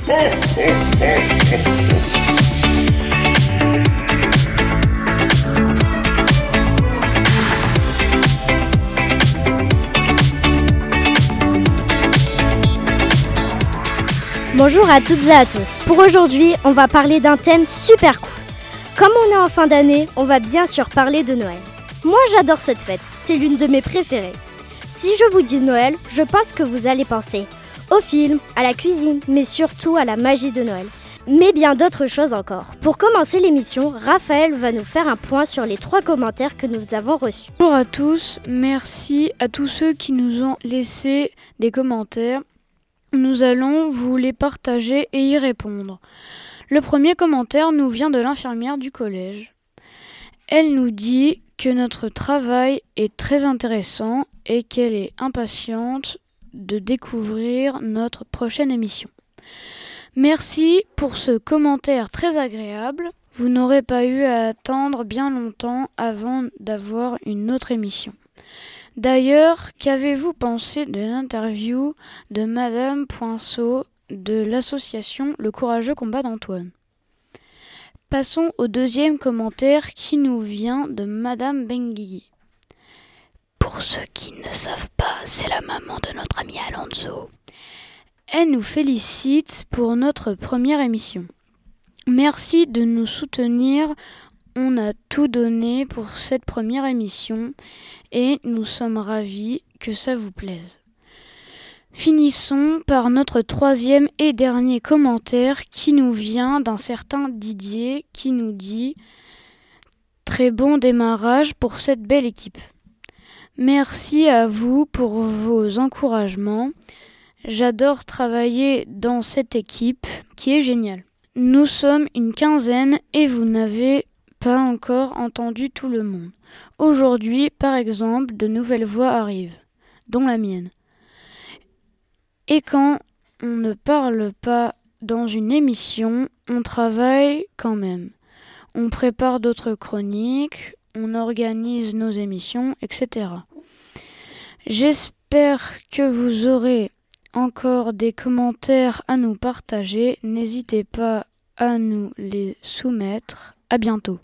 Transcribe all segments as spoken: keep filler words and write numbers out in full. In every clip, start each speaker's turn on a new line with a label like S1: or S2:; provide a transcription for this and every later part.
S1: Bonjour à toutes et à tous. Pour aujourd'hui, on va parler d'un thème super cool. Comme on est en fin d'année, on va bien sûr parler de Noël. Moi, j'adore cette fête. C'est l'une de mes préférées. Si je vous dis Noël, je pense que vous allez penser aux films, à la cuisine, mais surtout à la magie de Noël. Mais bien d'autres choses encore. Pour commencer l'émission, Raphaël va nous faire un point sur les trois commentaires que nous avons reçus.
S2: Bonjour à tous, merci à tous ceux qui nous ont laissé des commentaires. Nous allons vous les partager et y répondre. Le premier commentaire nous vient de l'infirmière du collège. Elle nous dit que notre travail est très intéressant et qu'elle est impatiente de découvrir notre prochaine émission. Merci pour ce commentaire très agréable. Vous n'aurez pas eu à attendre bien longtemps avant d'avoir une autre émission. D'ailleurs, qu'avez-vous pensé de l'interview de Madame Poinceau de l'association Le Courageux Combat d'Antoine ? Passons au deuxième commentaire qui nous vient de Madame Benguigui. Pour ceux qui ne savent pas, c'est la maman de notre ami Alonso. Elle nous félicite pour notre première émission. Merci de nous soutenir. On a tout donné pour cette première émission et nous sommes ravis que ça vous plaise. Finissons par notre troisième et dernier commentaire qui nous vient d'un certain Didier qui nous dit « Très bon démarrage pour cette belle équipe. Merci à vous pour vos encouragements. J'adore travailler dans cette équipe qui est géniale. Nous sommes une quinzaine et vous n'avez pas encore entendu tout le monde. Aujourd'hui, par exemple, de nouvelles voix arrivent, dont la mienne. Et quand on ne parle pas dans une émission, on travaille quand même. On prépare d'autres chroniques, on organise nos émissions, et cetera. J'espère que vous aurez encore des commentaires à nous partager. N'hésitez pas à nous les soumettre. À bientôt.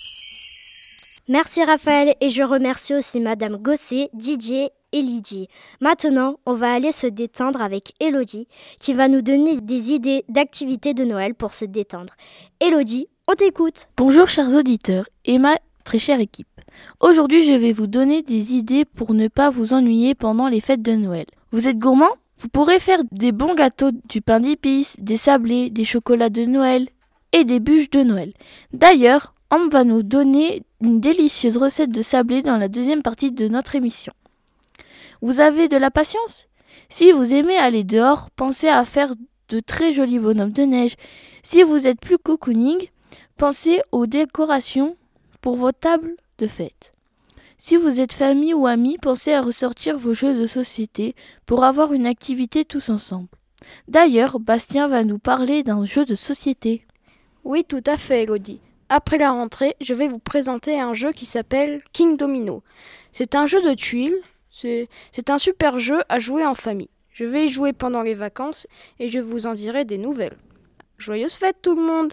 S1: Merci Raphaël et je remercie aussi Madame Gosset, Didier et Lydie. Maintenant, on va aller se détendre avec Elodie qui va nous donner des idées d'activités de Noël pour se détendre. Elodie, on t'écoute.
S3: Bonjour chers auditeurs et ma très chère équipe. Aujourd'hui, je vais vous donner des idées pour ne pas vous ennuyer pendant les fêtes de Noël. Vous êtes gourmand ? Vous pourrez faire des bons gâteaux, du pain d'épices, des sablés, des chocolats de Noël et des bûches de Noël. D'ailleurs, on va nous donner une délicieuse recette de sablé dans la deuxième partie de notre émission. Vous avez de la patience ? Si vous aimez aller dehors, pensez à faire de très jolis bonhommes de neige. Si vous êtes plus cocooning, pensez aux décorations pour vos tables de fête. Si vous êtes famille ou amis, pensez à ressortir vos jeux de société pour avoir une activité tous ensemble. D'ailleurs, Bastien va nous parler d'un jeu de société.
S4: Oui, tout à fait, Elodie. Après la rentrée, je vais vous présenter un jeu qui s'appelle King Domino. C'est un jeu de tuiles, c'est, c'est un super jeu à jouer en famille. Je vais y jouer pendant les vacances et je vous en dirai des nouvelles. Joyeuses fêtes tout le monde!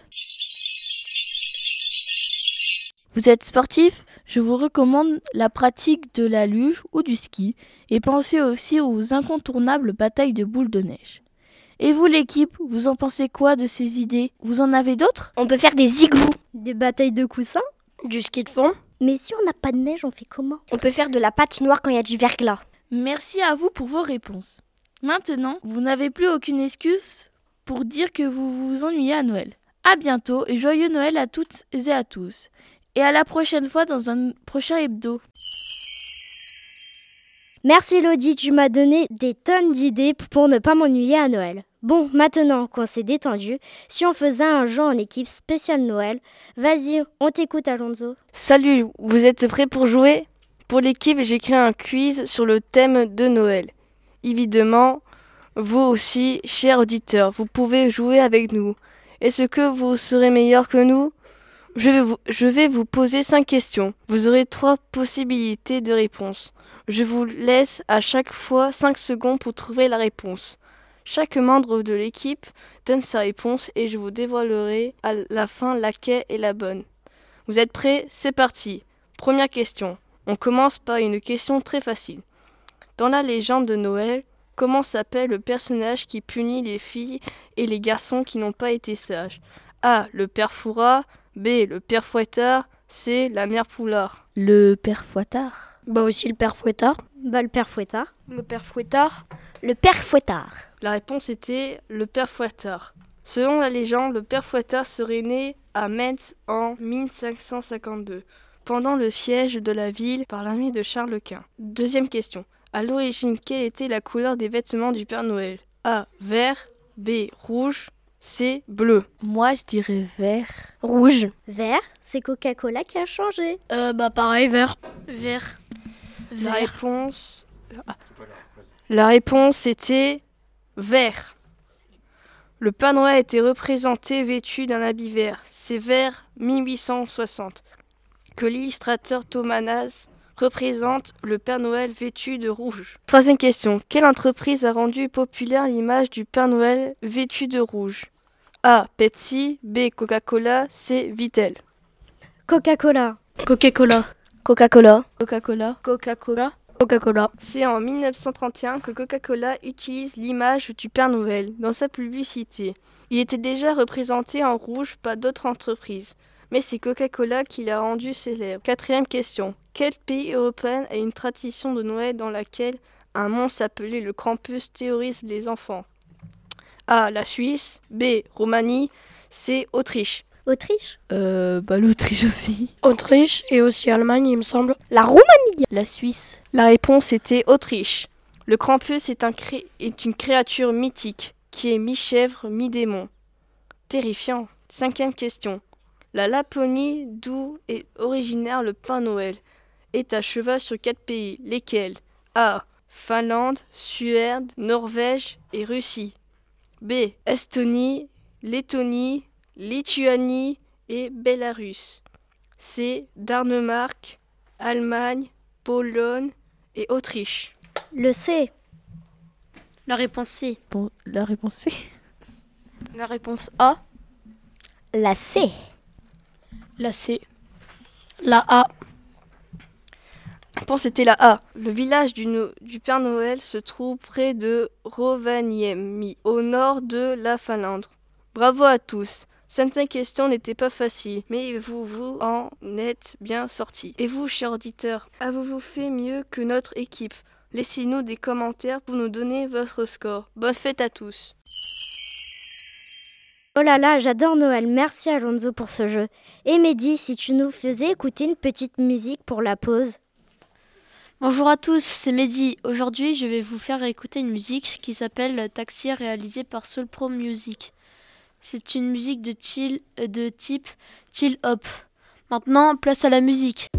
S3: Vous êtes sportif ? Je vous recommande la pratique de la luge ou du ski et pensez aussi aux incontournables batailles de boules de neige. Et vous l'équipe, vous en pensez quoi de ces idées ? Vous en avez d'autres ?
S1: On peut faire des igloos, des batailles de coussins, du ski de fond. Mais si on n'a pas de neige, on fait comment ?
S5: On peut faire de la patinoire quand il y a du verglas.
S3: Merci à vous pour vos réponses. Maintenant, vous n'avez plus aucune excuse pour dire que vous vous ennuyez à Noël. À bientôt et joyeux Noël à toutes et à tous. Et à la prochaine fois dans un prochain hebdo.
S1: Merci Elodie, tu m'as donné des tonnes d'idées pour ne pas m'ennuyer à Noël. Bon, maintenant qu'on s'est détendu, si on faisait un jeu en équipe spéciale Noël, vas-y, on t'écoute Alonso.
S6: Salut, vous êtes prêts pour jouer ? Pour l'équipe, j'ai créé un quiz sur le thème de Noël. Évidemment, vous aussi, chers auditeurs, vous pouvez jouer avec nous. Est-ce que vous serez meilleurs que nous ? Je vais vous, je vais vous poser cinq questions. Vous aurez trois possibilités de réponse. Je vous laisse à chaque fois cinq secondes pour trouver la réponse. Chaque membre de l'équipe donne sa réponse et je vous dévoilerai à la fin laquelle est la bonne. Vous êtes prêts? C'est parti. Première question. On commence par une question très facile. Dans la légende de Noël, comment s'appelle le personnage qui punit les filles et les garçons qui n'ont pas été sages? A. Le père Fouras. B. Le père Fouettard. C. La mère Poulard.
S3: Le père Fouettard.
S4: Bah aussi le père Fouettard.
S1: Bah, le père Fouettard.
S4: Le père Fouettard.
S5: Le père Fouettard.
S6: La réponse était le père Fouettard. Selon la légende, le père Fouettard serait né à Metz en mille cinq cent cinquante-deux, pendant le siège de la ville par l'armée de Charles Quint. Deuxième question. À l'origine, quelle était la couleur des vêtements du Père Noël? A. Vert. B. Rouge. C. Bleu.
S3: Moi, je dirais vert.
S5: Rouge.
S1: Vert, c'est Coca-Cola qui a changé.
S4: Euh, bah pareil, vert. Vert.
S6: La réponse... La réponse était vert. Le Père Noël était représenté vêtu d'un habit vert. C'est vers mille huit cent soixante que l'illustrateur Thomas Nast représente le Père Noël vêtu de rouge. Troisième question. Quelle entreprise a rendu populaire l'image du Père Noël vêtu de rouge? A. Pepsi. B. Coca-Cola. C. Vittel.
S1: Coca-Cola.
S4: Coca-Cola.
S5: Coca-Cola.
S3: Coca-Cola.
S4: Coca-Cola.
S5: Coca-Cola.
S6: C'est en mille neuf cent trente et un que Coca-Cola utilise l'image du Père Noël dans sa publicité. Il était déjà représenté en rouge par d'autres entreprises, mais c'est Coca-Cola qui l'a rendu célèbre. Quatrième question. Quel pays européen a une tradition de Noël dans laquelle un monstre appelé le Krampus terrorise les enfants? A. La Suisse. B. Roumanie. C. Autriche.
S1: Autriche.
S3: Euh, bah l'Autriche aussi.
S4: Autriche et aussi Allemagne, il me semble.
S5: La Roumanie.
S3: La Suisse.
S6: La réponse était Autriche. Le Krampus est, un cré... est une créature mythique qui est mi-chèvre, mi-démon. Terrifiant. Cinquième question. La Laponie, d'où est originaire le Père Noël, est à cheval sur quatre pays. Lesquels? A. Finlande, Suède, Norvège et Russie. B. Estonie, Lettonie, Lituanie et Bélarus. C. Danemark, Allemagne, Pologne et Autriche.
S1: Le C.
S4: La réponse C.
S3: Bon, la réponse C.
S4: La réponse A.
S5: La C.
S4: La C. La A.
S6: La réponse était la A. Le village du, no- du Père Noël se trouve près de Rovaniemi, au nord de la Finlande. Bravo à tous. Certaines questions n'étaient pas faciles, mais vous vous en êtes bien sortis. Et vous, chers auditeurs, avez-vous fait mieux que notre équipe? Laissez-nous des commentaires pour nous donner votre score. Bonne fête à tous.
S1: Oh là là, j'adore Noël. Merci Alonso pour ce jeu. Et Mehdi, si tu nous faisais écouter une petite musique pour la pause.
S7: Bonjour à tous, c'est Mehdi. Aujourd'hui, je vais vous faire écouter une musique qui s'appelle Taxi, réalisée par Soul Pro Music. C'est une musique de chill, euh, de type chill hop. Maintenant, place à la musique.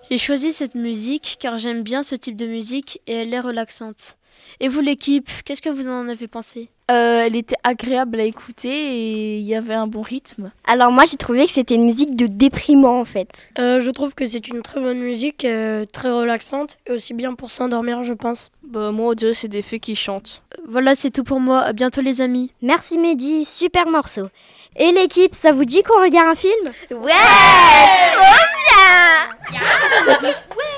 S7: J'ai choisi cette musique car j'aime bien ce type de musique et elle est relaxante. Et vous l'équipe, qu'est-ce que vous en avez pensé ?
S3: Euh, elle était agréable à écouter et il y avait un bon rythme.
S5: Alors moi j'ai trouvé que c'était une musique de déprimant en fait.
S8: Euh, je trouve que c'est une très bonne musique, euh, très relaxante et aussi bien pour s'endormir je pense.
S6: Bah moi on dirait que c'est des fées qui chantent.
S7: Voilà, c'est tout pour moi. À bientôt les amis.
S1: Merci Mehdi, super morceau. Et l'équipe, ça vous dit qu'on regarde un film ?
S5: Ouais, trop bien.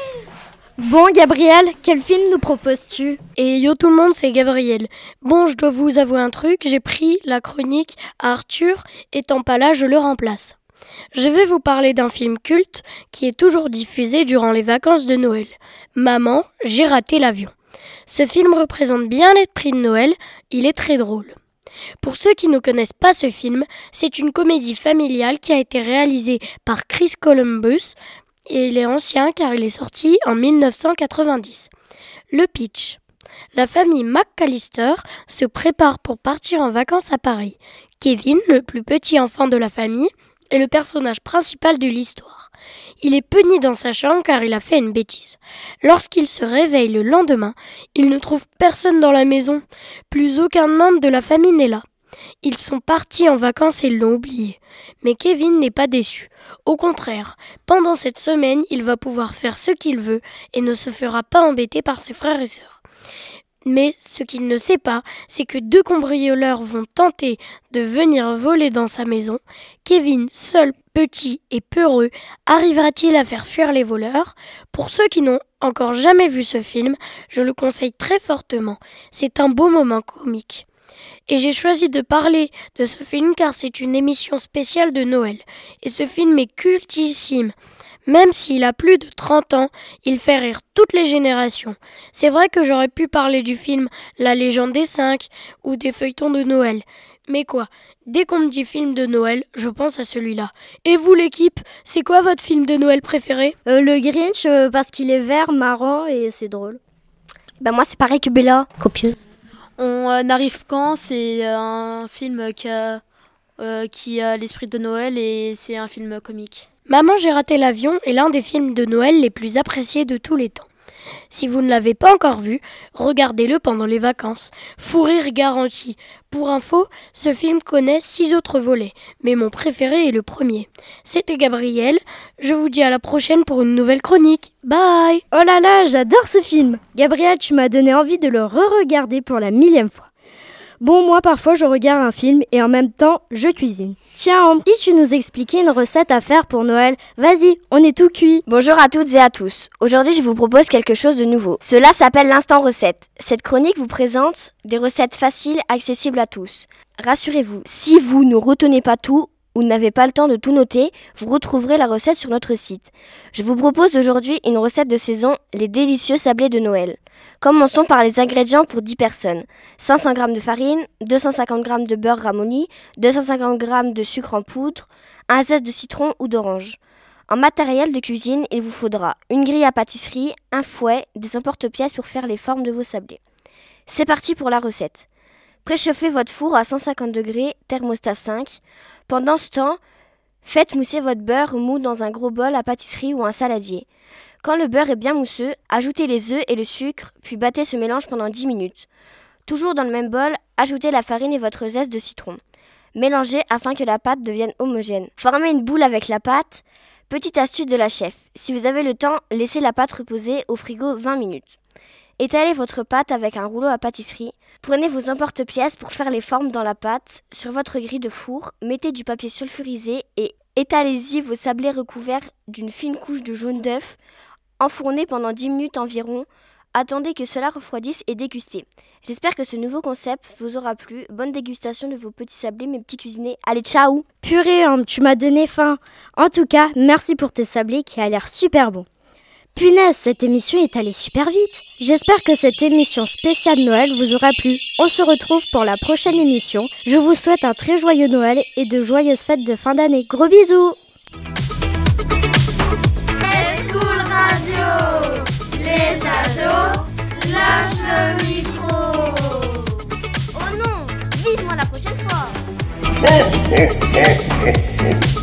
S1: Bon Gabriel, quel film nous proposes-tu ?
S8: Et yo tout le monde, c'est Gabriel. Bon, je dois vous avouer un truc, j'ai pris la chronique à Arthur, étant pas là, je le remplace. Je vais vous parler d'un film culte qui est toujours diffusé durant les vacances de Noël. Maman, j'ai raté l'avion. Ce film représente bien l'esprit de Noël, il est très drôle. Pour ceux qui ne connaissent pas ce film, c'est une comédie familiale qui a été réalisée par Chris Columbus et il est ancien car il est sorti en dix-neuf cent quatre-vingt-dix. Le pitch. La famille McAllister se prépare pour partir en vacances à Paris. Kevin, le plus petit enfant de la famille, est le personnage principal de l'histoire. Il est puni dans sa chambre car il a fait une bêtise. Lorsqu'il se réveille le lendemain, il ne trouve personne dans la maison. Plus aucun membre de la famille n'est là. Ils sont partis en vacances et l'ont oublié. Mais Kevin n'est pas déçu. Au contraire, pendant cette semaine, il va pouvoir faire ce qu'il veut et ne se fera pas embêter par ses frères et sœurs. Mais ce qu'il ne sait pas, c'est que deux cambrioleurs vont tenter de venir voler dans sa maison. Kevin, seul, petit et peureux, arrivera-t-il à faire fuir les voleurs ? Pour ceux qui n'ont encore jamais vu ce film, je le conseille très fortement. C'est un beau moment comique. Et j'ai choisi de parler de ce film car c'est une émission spéciale de Noël. Et ce film est cultissime. Même s'il a plus de trente ans, il fait rire toutes les générations. C'est vrai que j'aurais pu parler du film La Légende des Cinq ou des feuilletons de Noël. Mais quoi, dès qu'on me dit film de Noël, je pense à celui-là. Et vous l'équipe, c'est quoi votre film de Noël préféré ?
S1: euh, Le Grinch, euh, parce qu'il est vert, marrant et c'est drôle.
S5: Ben moi c'est pareil que Bella, copieuse.
S7: On euh, arrive quand ? C'est un film qui a, euh, qui a l'esprit de Noël et c'est un film comique.
S8: Maman, j'ai raté l'avion est l'un des films de Noël les plus appréciés de tous les temps. Si vous ne l'avez pas encore vu, regardez-le pendant les vacances. Fou rire garanti. Pour info, ce film connaît six autres volets, mais mon préféré est le premier. C'était Gabriel, je vous dis à la prochaine pour une nouvelle chronique. Bye.
S1: Oh là là, j'adore ce film. Gabriel, tu m'as donné envie de le re-regarder pour la millième fois. Bon, moi parfois je regarde un film et en même temps je cuisine. Tiens, si tu nous expliquais une recette à faire pour Noël, vas-y, on est tout cuit.
S5: Bonjour à toutes et à tous. Aujourd'hui, je vous propose quelque chose de nouveau. Cela s'appelle l'instant recette. Cette chronique vous présente des recettes faciles, accessibles à tous. Rassurez-vous, si vous ne retenez pas tout ou n'avez pas le temps de tout noter, vous retrouverez la recette sur notre site. Je vous propose aujourd'hui une recette de saison, les délicieux sablés de Noël. Commençons par les ingrédients pour dix personnes. cinq cents grammes de farine, deux cent cinquante grammes de beurre ramolli, deux cent cinquante grammes de sucre en poudre, un zeste de citron ou d'orange. En matériel de cuisine, il vous faudra une grille à pâtisserie, un fouet, des emporte-pièces pour faire les formes de vos sablés. C'est parti pour la recette. Préchauffez votre four à cent cinquante degrés, thermostat cinq. Pendant ce temps, faites mousser votre beurre mou dans un gros bol à pâtisserie ou un saladier. Quand le beurre est bien mousseux, ajoutez les œufs et le sucre, puis battez ce mélange pendant dix minutes. Toujours dans le même bol, ajoutez la farine et votre zeste de citron. Mélangez afin que la pâte devienne homogène. Formez une boule avec la pâte. Petite astuce de la chef, si vous avez le temps, laissez la pâte reposer au frigo vingt minutes. Étalez votre pâte avec un rouleau à pâtisserie. Prenez vos emporte-pièces pour faire les formes dans la pâte. Sur votre grille de four, mettez du papier sulfurisé et étalez-y vos sablés recouverts d'une fine couche de jaune d'œuf. Enfournez pendant dix minutes environ. Attendez que cela refroidisse et dégustez. J'espère que ce nouveau concept vous aura plu. Bonne dégustation de vos petits sablés, mes petits cuisinés. Allez, ciao!
S1: Purée, hein, tu m'as donné faim. En tout cas, merci pour tes sablés qui a l'air super bon. Punaise, cette émission est allée super vite. J'espère que cette émission spéciale Noël vous aura plu. On se retrouve pour la prochaine émission. Je vous souhaite un très joyeux Noël et de joyeuses fêtes de fin d'année. Gros bisous!
S9: School Radio, les ados, lâche le micro.
S5: Oh non, vivement la prochaine fois.